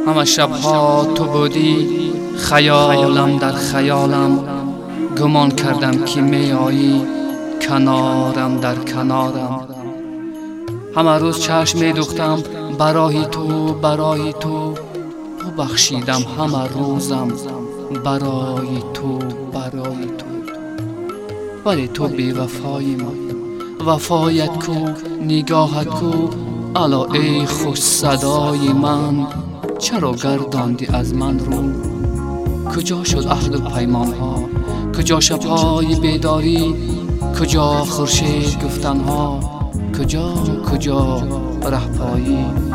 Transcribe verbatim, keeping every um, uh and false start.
همه شبها تو بودی خیالم در خیالم، گمان کردم که می آیی کنارم در کنارم. همه روز چشم می دوختم برای تو برای تو، ببخشیدم همه روزم برای تو برای تو. ولی تو بی وفای ما، وفایت کو نگاهت کو، الا ای خوش صدای من چرا گرداندی از من رو؟ کجا شد عهد و پیمان ها، کجا شبهای بیداری، کجا خورشید گفتن ها، کجا کجا رهپایی؟